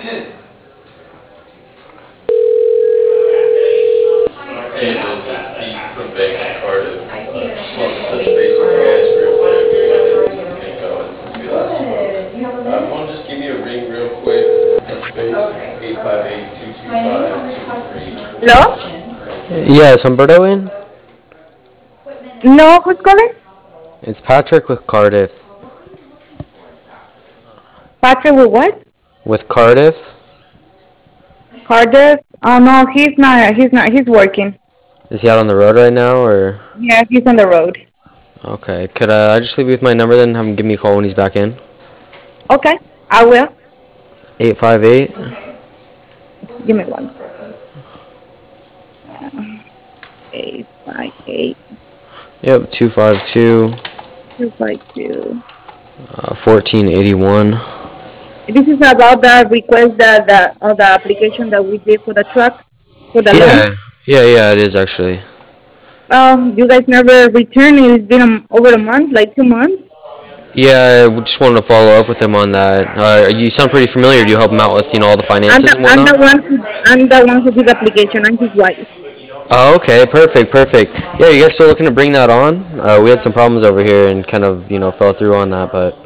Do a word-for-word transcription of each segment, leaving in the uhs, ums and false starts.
Hey, this is Pete from Bank of Cardiff. Uh, just wanted to touch base with you guys real quick. How things have been going since we last spoke. I want to just give you a ring real quick. Touch base, eight five eight, two two five, two three four Hello? seven. Yeah, is Humberto in? No, who's calling? It's Patrick with Cardiff. Patrick with what? With Cardiff? Cardiff? Oh no, he's not. He's not. He's working. Is he out on the road right now, or? Yeah, he's on the road. Okay, could uh, I just leave you with my number then and have him give me a call when he's back in? Okay, I will. eight five eight? Give me one. Eight five eight Yep, two five two, two five two. uh, fourteen eighty-one. This is about the request that the of the application that we did for the truck for the Yeah, loan. yeah, yeah, it is actually. Um, you guys never returned. It's been um, over a month, like two months. Yeah, I just wanted to follow up with him on that. Uh, you sound pretty familiar. Do you help him out with, you know, all the I'm finances the and I'm the whatnot? one who I'm the one who did the application. I'm his wife. Oh, okay, perfect, perfect. Yeah, you guys still looking to bring that on? Uh, we had some problems over here and kind of, you know, fell through on that, but...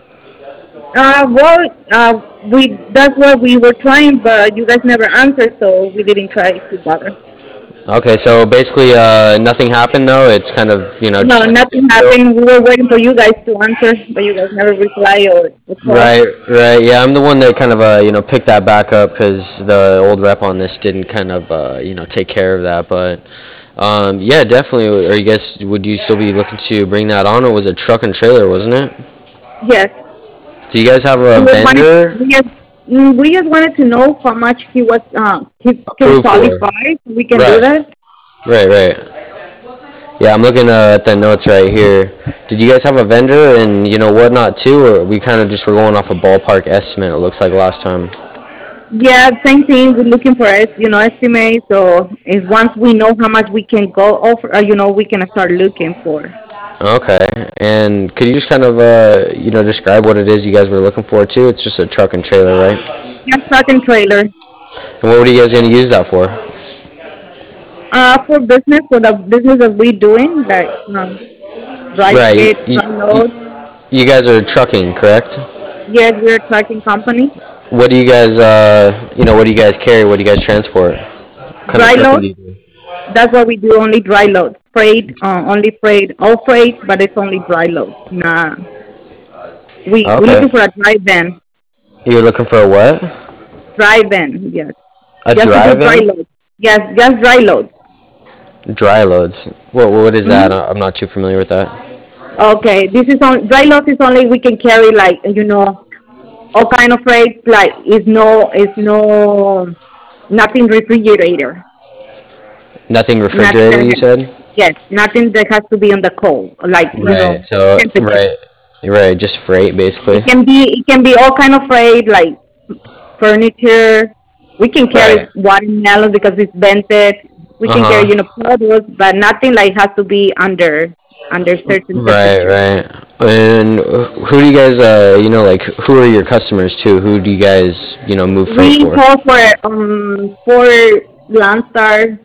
Uh, well, uh, we that's what we were trying, but you guys never answered, so we didn't try to bother. Okay, so basically, uh, nothing happened though. It's kind of, you know, No, just like nothing so. happened. We were waiting for you guys to answer, but you guys never reply or, or call. Right, right. Yeah, I'm the one that kind of, uh, you know, picked that back up because the old rep on this didn't kind of, uh, you know, take care of that. But, um, yeah, definitely. Are you guys? Would you still be looking to bring that on? It was a truck and trailer, wasn't it? Yes, Do you guys have a we just wanted vendor we just mm, we just wanted to know how much he was uh he can approved for? qualify. So we can do Right, that. right, right. Yeah, I'm looking uh, at the notes right here. Did you guys have a vendor and, you know, whatnot too, or we kind of just were going off a ballpark estimate, it looks like last time? Yeah, same thing. We're looking for es- you know estimate. So if once we know how much we can go over, uh, you know, we can start looking for. Okay, and could you just kind of, uh, you know, describe what it is you guys were looking for too? It's just a truck and trailer, right? Yeah, truck and trailer. And what were you guys going to use that for? Uh, for business, for the business that we're doing, like um, dry Right, fit, you, dry you, load. you guys are trucking, correct? Yes, we're a trucking company. What do you guys, uh, you know, what do you guys carry? What do you guys transport? What kind of Dry trucking load, do you do? that's what we do, only dry load. Freight, uh, only freight, all freight, but it's only dry load. Nah, we, we're Okay. looking for a dry van. You're looking for a what? Dry van, yes. A Just to do dry drive-in? load. Yes, just dry load. Dry loads. What what is that? Hmm. I- I'm not too familiar with that. Okay, this is on, dry load is only we can carry like, you know, all kind of freight, like, it's no, it's no, nothing refrigerator. Nothing Nothing refrigerated, that you has, said? yes, nothing that has to be on the cold, like, you know, Right. So temperature. right, right, just freight basically. It can be it can be all kind of freight, like furniture. We can carry Right. watermelon because it's vented. We Uh can carry, huh. you know, produce, but nothing like has to be under under certain Right, temperature. right. And who do you guys, uh, you know, like who are your customers too? Who do you guys, you know, move freight We for? call for um for Landstar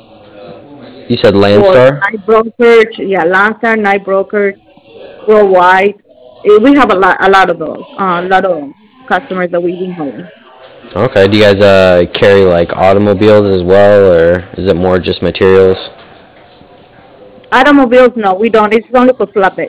You said or Landstar. night brokerage, yeah, Landstar, night brokerage, worldwide. Eh, We have a lot a lot of those, uh, a lot of customers that we've been holding. Okay. Do you guys uh carry like automobiles as well, or is it more just materials? Automobiles, no, we don't. It's only for flatbed.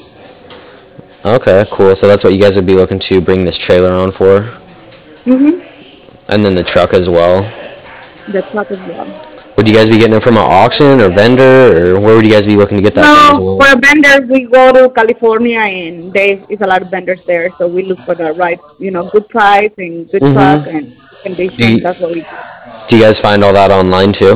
Okay, cool. So that's what you guys would be looking to bring this trailer on for, Mm-hmm. and then the truck as well. The truck as well. Would you guys be getting it from an auction or vendor, or where would you guys be looking to get that from as No, well? for vendors, we go to California and there is a lot of vendors there. So we look for the right, you know, good price and good truck Mm-hmm. and Do condition. you, That's what we do. do you guys find all that online too?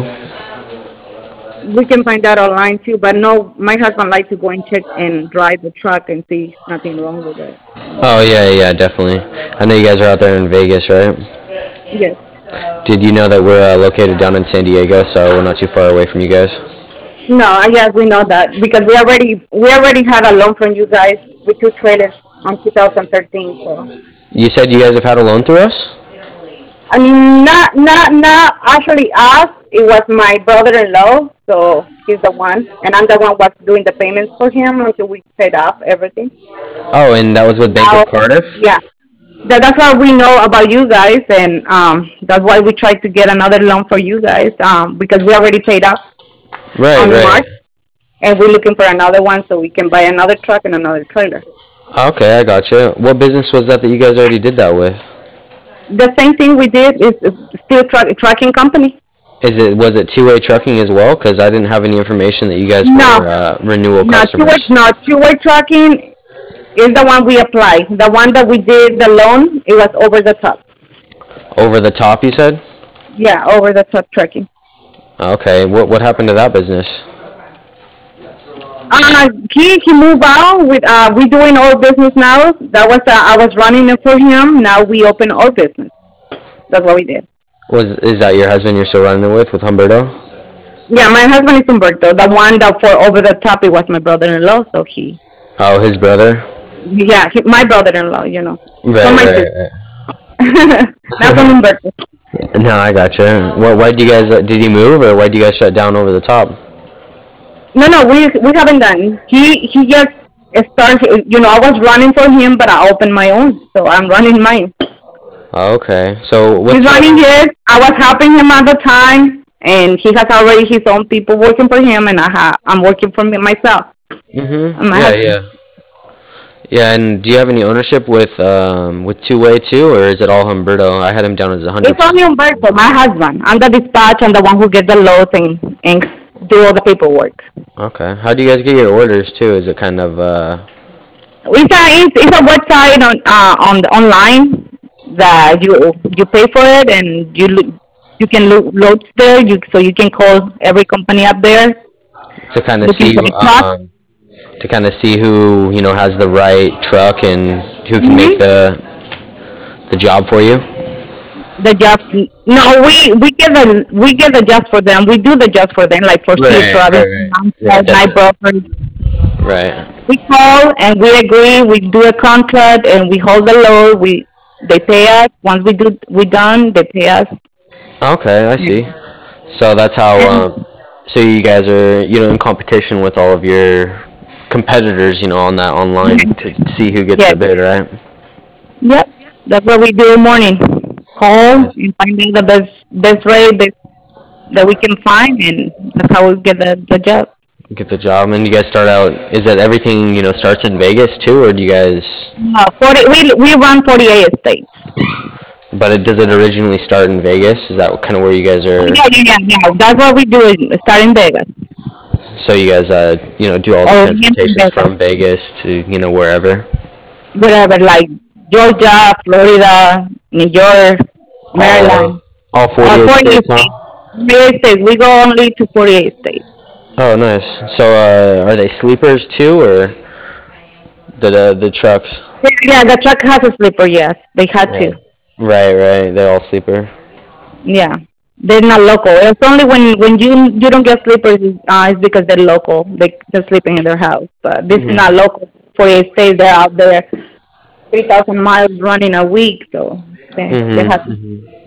We can find that online too, but no, my husband likes to go and check and drive the truck and see nothing wrong with it. Oh yeah, yeah, definitely. I know you guys are out there in Vegas, right? Yes. Did you know that we're uh, located down in San Diego, so we're not too far away from you guys? No, yes, we know that because we already we already had a loan from you guys with two trailers on two thousand thirteen. So You said you guys have had a loan through us? I mean, not not not actually us. It was my brother-in-law, so he's the one, and I'm the one was doing the payments for him until we paid off everything. Oh, and that was with Bank Now, of Cardiff? yeah, that, that's what we know about you guys, and um, that's why we tried to get another loan for you guys, um, because we already paid off Right, on right. March, and we're looking for another one so we can buy another truck and another trailer. Okay, I gotcha. What business was that that you guys already did that with? The same thing we did is is still truck trucking company. Is it was it two-way trucking as well? Because I didn't have any information that you guys No, were uh, renewal no, two-way, customers. no, two-way trucking is the one we applied. The one that we did the loan, it was over the top. Over the top, you said? Yeah, over the top trucking. Okay, what what happened to that business? Uh, he he moved out with uh we doing our business now. That was uh, I was running it for him. Now we open our business. That's what we did. Was is that your husband you're still running it with with Humberto? Yeah, my husband is Humberto. The one that for over the top it was my brother-in-law. So he, Oh, his brother. yeah, he, my brother-in-law. You know, from Right, my right, sister. Not from right. Humberto. No, I gotcha. What? Why did you guys? Uh, did he move, or why did you guys shut down over the top? No, no, we we haven't done. He he just started. You know, I was running for him, but I opened my own, so I'm running mine. Oh, okay. So He's what's running uh? his. I was helping him at the time, and he has already his own people working for him, and I ha- I'm working for me myself Mhm. and my Yeah, husband. yeah, yeah. And do you have any ownership with um with Two Way too, or is it all Humberto? I had him down as a hundred It's only percent. Umberto, my husband. I'm the dispatch and the one who gets the loads and and do all the paperwork. Okay. How do you guys get your orders too? Is it kind of uh? It's a it's, it's a website on uh on the online that you you pay for it and you lo- you can lo- load there you so you can call every company up there To kind of looking see for the truck. um to kind of see who you know has the right truck and who can make Mm-hmm. the the job for you. The job, no, we we get the we get the jobs for them. We do the jobs for them, like for Steve Right, right, Robinson, right. Yeah, my definitely. brother. Right. We call and we agree. We do a contract and we hold the load. We they pay us once we do we done. They pay us. Okay, I see. So that's how. And Um, so you guys are, you know, in competition with all of your competitors, you know, on that online to see who gets yes, the bid, right? yep, that's what we do in the morning. Call Nice. and find out the best best rate that, that we can find, and that's how we get the the job. Get the job, and you guys start out. Is that everything, you know, starts in Vegas too, or do you guys? No, forty. We we run forty eight states. But it, does it originally start in Vegas? Is that kind of where you guys Oh, are? yeah, yeah, yeah, yeah. That's what we do. Is start in Vegas So you guys, uh, you know, do all the or we in transportations Vegas, from Vegas to, you know, wherever. whatever, like Georgia, Florida, New York, All, uh, Maryland, all or forty-eight forty-eight states, states. huh? forty-eight states. We go only to forty-eight states. Oh, nice. So, uh, are they sleepers too, or the the, the trucks? Yeah, yeah, the truck has a sleeper. Yes, they had Yeah. to. Right, right. They're all sleeper. Yeah, they're not local. It's only when when you you don't get sleepers, uh, it's because they're local. They they're sleeping in their house. But this is Mhm. not local. forty-eight states. They're out there, three thousand miles running a week. So they they Mhm. have to. Mhm.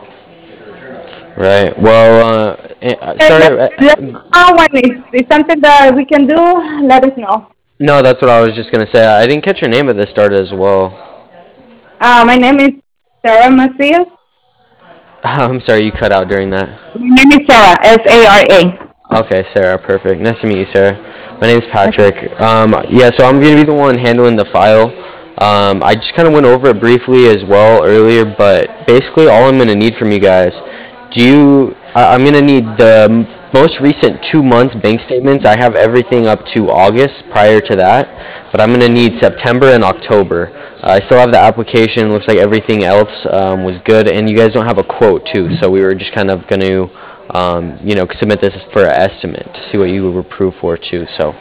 Right. Well, uh, eh, uh, Let, sorry. let, uh, let us uh, know when it's, it's something that we can do. Let us know. No, that's what I was just gonna say. I didn't catch your name at the start as well. Uh, my name is Sarah Macias. I'm sorry, you cut out during that. My name is Sarah, S A R A. Okay, Sarah, perfect. Nice to meet you, Sarah. My name's Okay. Patrick. Um, yeah, so I'm gonna be the one handling the file. Um, I just kind of went over it briefly as well earlier, but basically all I'm gonna need from you guys, do you? I, I'm gonna need the m- most recent two months bank statements. I have everything up to August prior to that, but I'm gonna need September and October. Uh, I still have the application. Looks like everything else um, was good, and you guys don't have a quote too, so we were just kind of gonna um, you know, submit this for an estimate to see what you were approved for too. So,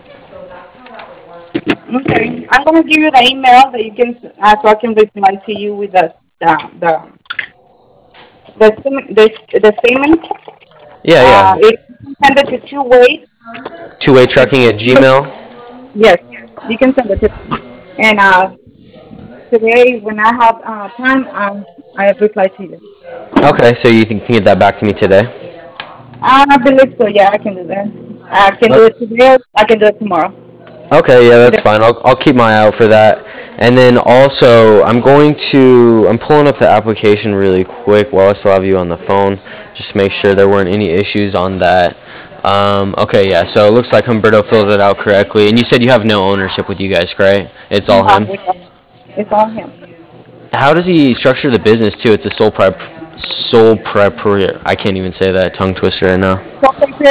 Okay. I'm gonna give you the email that you can uh, so I can reply to you with the the the the stem- the, the statement. yeah, Uh, yeah. it you can send it to two ways. Two-way It's trucking at Gmail. yes, you can send it to and uh today, when I have uh, time, um, I reply to you. Okay, so you can can get that back to me today? I believe so. Yeah, I can do that. I can do it today. I can do it tomorrow. Okay, yeah, that's Either. fine. I'll, I'll keep my eye out for that. And then also, I'm going to, I'm pulling up the application really quick while I still have you on the phone, just to make sure there weren't any issues on that. Um, okay, yeah, so it looks like Humberto filled it out correctly. And you said you have no ownership with you guys, right? It's all Uh, him? with us. It's on him. How does he structure the business too? It's a sole prep, sole preparator. I can't even say that tongue twister right now. So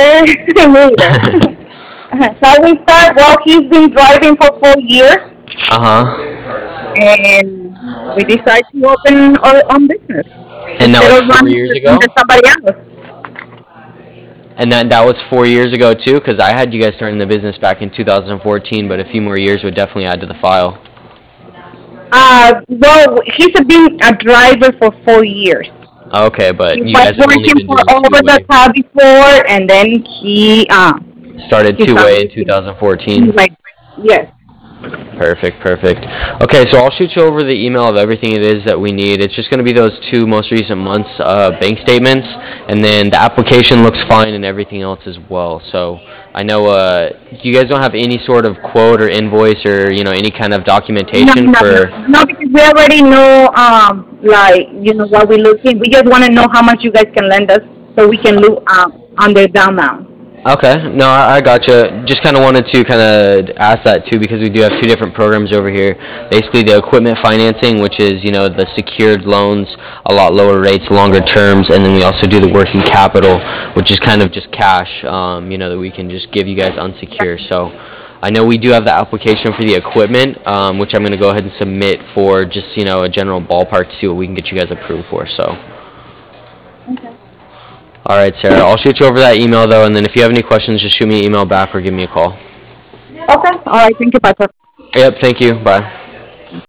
later. So we start. Well, he's been driving for four years, Uh huh. and we decided to open our own business And that instead was of four running years it ago. under somebody else. And that that was four years ago too, because I had you guys starting the business back in two thousand fourteen, but a few more years would definitely add to the file. Uh, well, he's been a driver for four years. Okay, He but you was guys have only working been for doing over the two-way. top before, and then he uh Started he two-way in started to- he two thousand fourteen. like yes. Perfect, perfect. Okay, so I'll shoot you over the email of everything it is that we need. It's just going to be those two most recent months' uh, bank statements, and then the application looks fine and everything else as well. So I know uh, you guys don't have any sort of quote or invoice or you know any kind of No, documentation no, no, for. no, because we already know um like you know what we're looking. We just want to know how much you guys can lend us so we can look um on the down now. Okay, no, I, I gotcha. Just kind of wanted to kind of ask that too because we do have two different programs over here. Basically, the equipment financing, which is you know the secured loans, a lot lower rates, longer terms, and then we also do the working capital, which is kind of just cash, um, you know, that we can just give you guys unsecured. So. I know we do have the application for the equipment, um, which I'm going to go ahead and submit for just you know a general ballpark to see what we can get you guys approved for. So. Okay. All right, Sarah. I'll shoot you over that email though, and then if you have any questions, just shoot me an email back or give me a call. Okay. All right. Thank you, Patrick. Yep. Thank you. Bye.